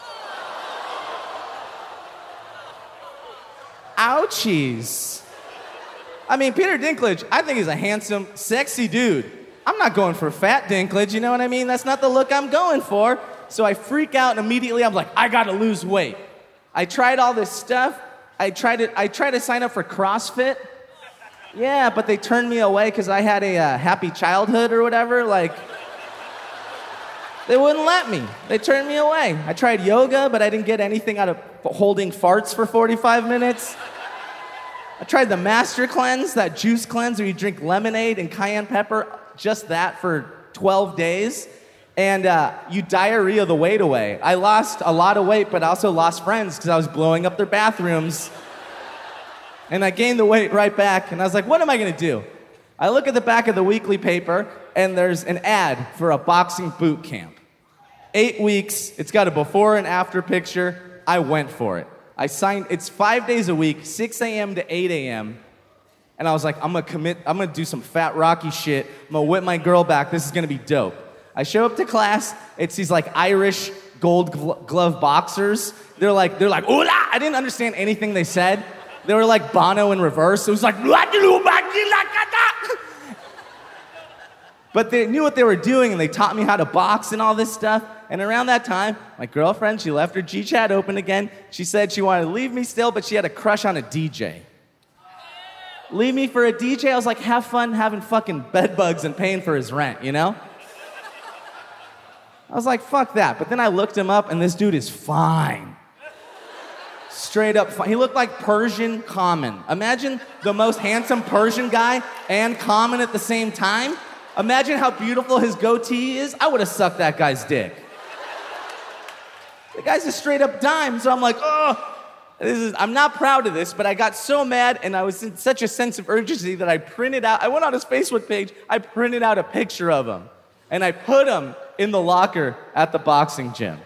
Ouchies. I mean, Peter Dinklage, I think he's a handsome, sexy dude. I'm not going for fat Dinklage, you know what I mean? That's not the look I'm going for. So I freak out, and immediately I'm like, I gotta lose weight. I tried all this stuff. I tried to sign up for CrossFit. Yeah, but they turned me away because I had a happy childhood or whatever. Like, they wouldn't let me. They turned me away. I tried yoga, but I didn't get anything out of holding farts for 45 minutes. I tried the Master Cleanse, that juice cleanse where you drink lemonade and cayenne pepper, just that for 12 days. And you diarrhea the weight away. I lost a lot of weight, but I also lost friends because I was blowing up their bathrooms. And I gained the weight right back, and I was like, what am I gonna do? I look at the back of the weekly paper, and there's an ad for a boxing boot camp. 8 weeks, it's got a before and after picture. I went for it. I signed, it's 5 days a week, 6 a.m. to 8 a.m., and I was like, I'm gonna do some fat Rocky shit. I'm gonna whip my girl back, this is gonna be dope. I show up to class, it's these like Irish gold glove boxers. They're like, ooh-la! I didn't understand anything they said. They were like Bono in reverse. It was like, but they knew what they were doing, and they taught me how to box and all this stuff. And around that time, my girlfriend, she left her GChat open again. She said she wanted to leave me still, but she had a crush on a DJ. Leave me for a DJ? I was like, have fun having fucking bed bugs and paying for his rent, you know? I was like, fuck that. But then I looked him up, and this dude is fine. Straight up fine. He looked like Persian Common. Imagine the most handsome Persian guy and Common at the same time. Imagine how beautiful his goatee is. I would have sucked that guy's dick. The guy's a straight up dime, so I'm like, I'm not proud of this, but I got so mad, and I was in such a sense of urgency that I went on his Facebook page, I printed out a picture of him, and I put him in the locker at the boxing gym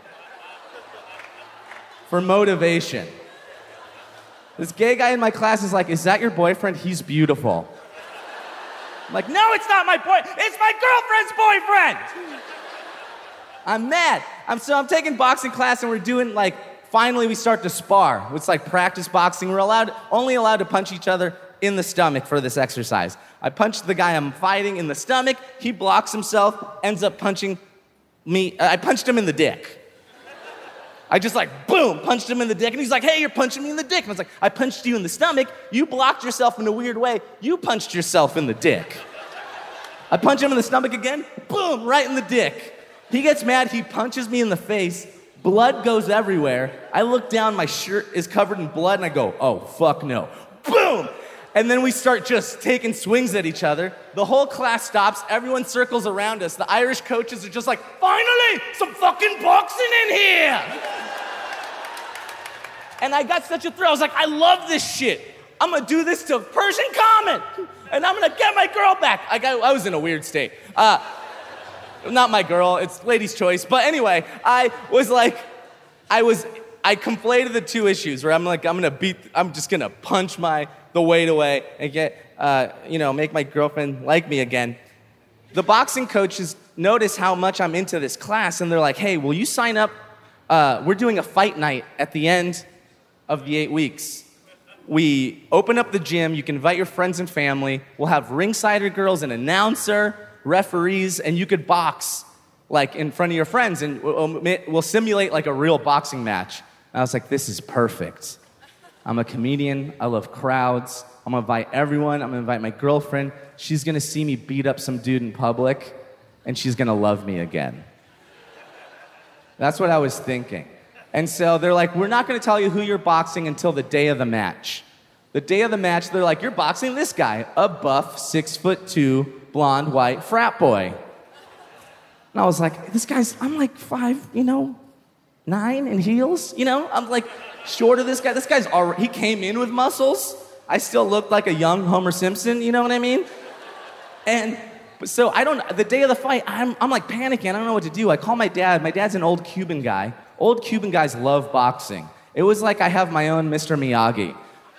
for motivation. This gay guy in my class is like, is that your boyfriend? He's beautiful. I'm like, no, it's not my boyfriend. It's my girlfriend's boyfriend. I'm mad. I'm taking boxing class, and we're doing finally we start to spar. It's like practice boxing. We're only allowed to punch each other in the stomach for this exercise. I punched the guy I'm fighting in the stomach. He blocks himself, ends up punching me. I punched him in the dick. I just boom, punched him in the dick. And he's like, hey, you're punching me in the dick. And I was like, I punched you in the stomach. You blocked yourself in a weird way. You punched yourself in the dick. I punch him in the stomach again. Boom, right in the dick. He gets mad. He punches me in the face. Blood goes everywhere. I look down. My shirt is covered in blood. And I go, oh, fuck no. Boom. And then we start just taking swings at each other. The whole class stops. Everyone circles around us. The Irish coaches are just like, finally, some fucking boxing in here. And I got such a thrill. I was like, I love this shit. I'm gonna do this to Persian Common. And I'm gonna get my girl back. I was in a weird state. Not my girl, it's lady's choice. But anyway, I conflated the two issues where I'm just gonna punch the weight away and make my girlfriend like me again. The boxing coaches notice how much I'm into this class and they're like, hey, will you sign up? We're doing a fight night at the end of the 8 weeks. We open up the gym, you can invite your friends and family, we'll have ringsider girls, an announcer, referees, and you could box like in front of your friends and we'll simulate like a real boxing match. And I was like, this is perfect. I'm a comedian, I love crowds, I'm gonna invite everyone, I'm gonna invite my girlfriend, she's gonna see me beat up some dude in public, and she's gonna love me again. That's what I was thinking. And so they're like, we're not gonna tell you who you're boxing until the day of the match. The day of the match, they're like, you're boxing this guy, a buff, 6'2", blonde, white frat boy. And I was like, I'm like 5'9" in heels, I'm like short of this guy. This guy's already, he came in with muscles. I still looked like a young Homer Simpson, you know what I mean? And so the day of the fight, I'm like panicking, I don't know what to do. I call my dad. My dad's an old Cuban guy. Old Cuban guys love boxing. It was like I have my own Mr. Miyagi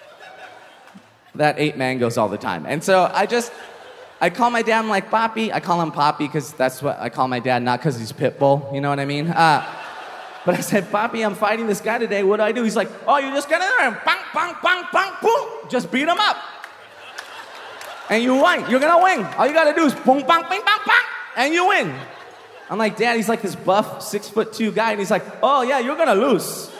that ate mangoes all the time. And so I call my dad, I'm like, Papi. I call him Papi because that's what I call my dad, not because he's Pitbull, you know what I mean? But I said, Papi, I'm fighting this guy today. What do I do? He's like, oh, you just get in there and bang, bang, bang, bang, boom. Just beat him up. And you win. You're going to win. All you got to do is boom, bang, bang, bang, bang, and you win. I'm like, Dad, he's like this buff 6'2" guy. And he's like, oh, yeah, you're going to lose.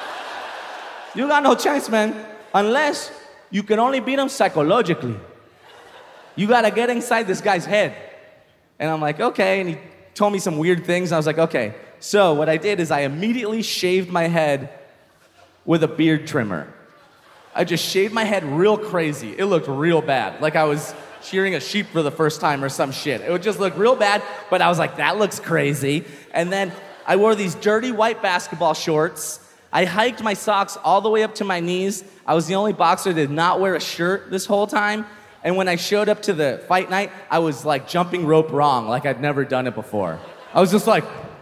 You got no chance, man. Unless you can only beat him psychologically. You got to get inside this guy's head. And I'm like, okay. And he told me some weird things. I was like, okay. So what I did is I immediately shaved my head with a beard trimmer. I just shaved my head real crazy. It looked real bad. Like I was shearing a sheep for the first time or some shit. It would just look real bad, but I was like, that looks crazy. And then I wore these dirty white basketball shorts. I hiked my socks all the way up to my knees. I was the only boxer that did not wear a shirt this whole time. And when I showed up to the fight night, I was like jumping rope wrong, like I'd never done it before. I was just like,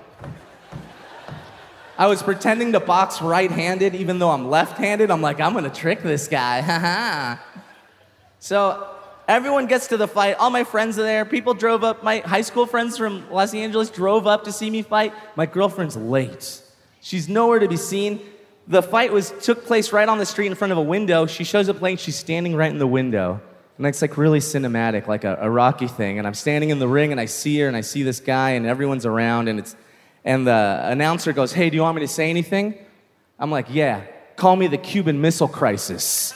I was pretending to box right-handed, even though I'm left-handed. I'm like, I'm gonna trick this guy, haha. So everyone gets to the fight. All my friends are there. People drove up. My high school friends from Los Angeles drove up to see me fight. My girlfriend's late. She's nowhere to be seen. The fight took place right on the street in front of a window. She shows up late. She's standing right in the window. And it's like really cinematic, like a Rocky thing. And I'm standing in the ring, and I see her, and I see this guy, and everyone's around, and the announcer goes, hey, do you want me to say anything? I'm like, yeah, call me the Cuban Missile Crisis.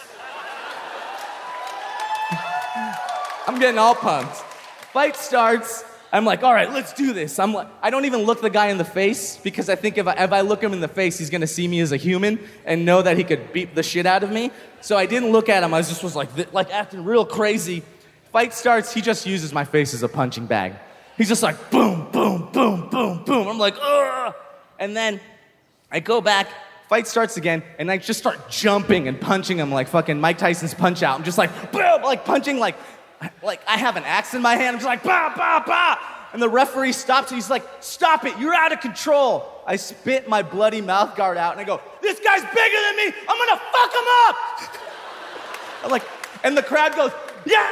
I'm getting all pumped. Fight starts. I'm like, all right, let's do this. I don't even look the guy in the face because I think if I look him in the face, he's gonna see me as a human and know that he could beat the shit out of me. So I didn't look at him. I was like acting real crazy. Fight starts. He just uses my face as a punching bag. He's just like, boom, boom, boom, boom, boom. I'm like, ugh. And then I go back, fight starts again, and I just start jumping and punching him like fucking Mike Tyson's Punch Out. I'm just like, boom, like punching like I have an axe in my hand. I'm just like, bah, bah, bah. And the referee stops and he's like, stop it, you're out of control. I spit my bloody mouth guard out and I go, this guy's bigger than me, I'm gonna fuck him up. I'm like, and the crowd goes, yeah.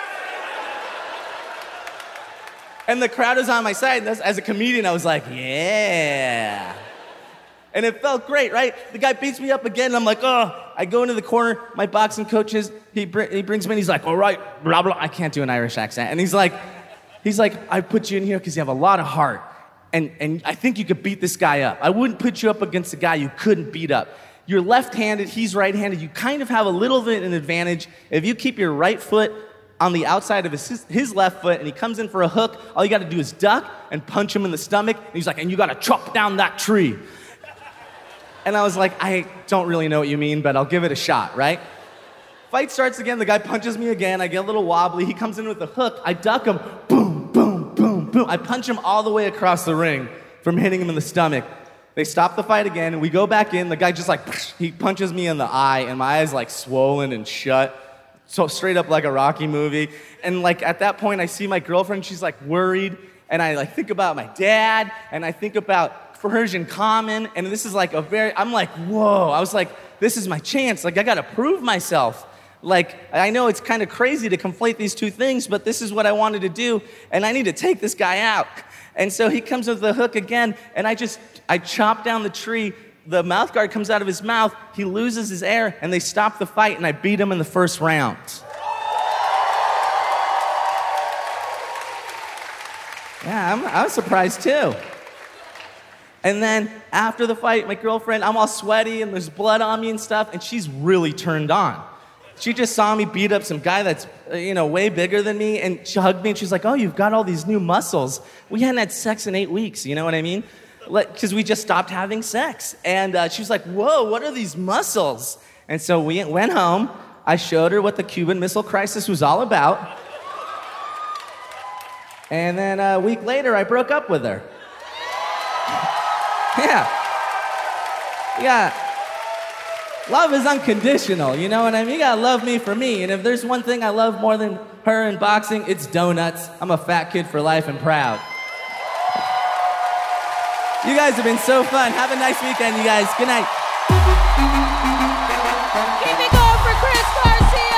And the crowd is on my side. And as a comedian, I was like, yeah. And it felt great, right? The guy beats me up again, and I'm like, oh. I go into the corner. My boxing coach he brings me in. He's like, all right, blah, blah. I can't do an Irish accent. And he's like, I put you in here because you have a lot of heart. And I think you could beat this guy up. I wouldn't put you up against a guy you couldn't beat up. You're left-handed, he's right-handed. You kind of have a little bit of an advantage. If you keep your right foot on the outside of his left foot and he comes in for a hook, all you got to do is duck and punch him in the stomach. And he's like, and you got to chop down that tree. And I was like, I don't really know what you mean, but I'll give it a shot, right? Fight starts again. The guy punches me again. I get a little wobbly. He comes in with a hook. I duck him. Boom, boom, boom, boom. I punch him all the way across the ring from hitting him in the stomach. They stop the fight again, and we go back in. The guy just like, he punches me in the eye, and my eye's like swollen and shut. So straight up like a Rocky movie. And like at that point, I see my girlfriend. She's like worried. And I like think about my dad, and I think about Persian Common, and this is like I'm like, whoa. I was like, this is my chance. Like, I gotta prove myself. Like, I know it's kind of crazy to conflate these two things, but this is what I wanted to do, and I need to take this guy out. And so he comes with the hook again, and I chop down the tree. The mouth guard comes out of his mouth. He loses his air, and they stop the fight, and I beat him in the first round. Yeah, I was surprised too. And then after the fight, my girlfriend, I'm all sweaty and there's blood on me and stuff, and she's really turned on. She just saw me beat up some guy that's, way bigger than me, and she hugged me and she's like, oh, you've got all these new muscles. We hadn't had sex in 8 weeks, you know what I mean? Because we just stopped having sex. And she was like, whoa, what are these muscles? And so we went home. I showed her what the Cuban Missile Crisis was all about. And then a week later, I broke up with her. Yeah. Love is unconditional, you know what I mean? You gotta love me for me. And if there's one thing I love more than her in boxing, it's donuts. I'm a fat kid for life and proud. You guys have been so fun. Have a nice weekend, you guys. Good night. Keep it going for Chris Garcia!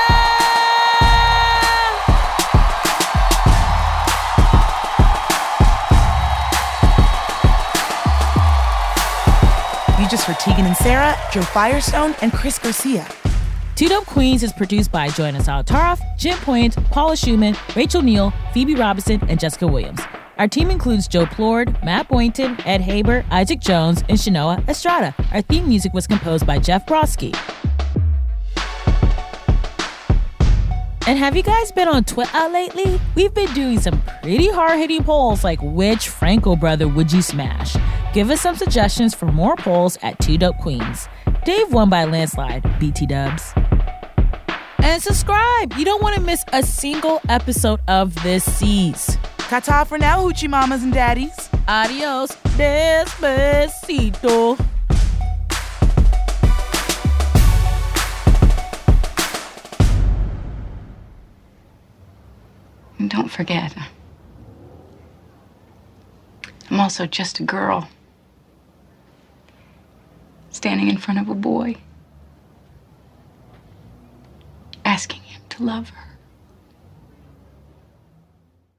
You just heard Tegan and Sarah, Joe Firestone, and Chris Garcia. Two Dope Queens is produced by Joanna Salataroff, Jim Point, Paula Schumann, Rachel Neal, Phoebe Robinson, and Jessica Williams. Our team includes Joe Plord, Matt Boynton, Ed Haber, Isaac Jones, and Shanoa Estrada. Our theme music was composed by Jeff Brodsky. And have you guys been on Twitter lately? We've been doing some pretty hard-hitting polls like which Franco brother would you smash? Give us some suggestions for more polls at Two Dope Queens. Dave won by a landslide, BT dubs. And subscribe. You don't want to miss a single episode of this season. Ta-ta for now, hoochie mamas and daddies. Adios, despacito. And don't forget, I'm also just a girl standing in front of a boy, asking him to love her.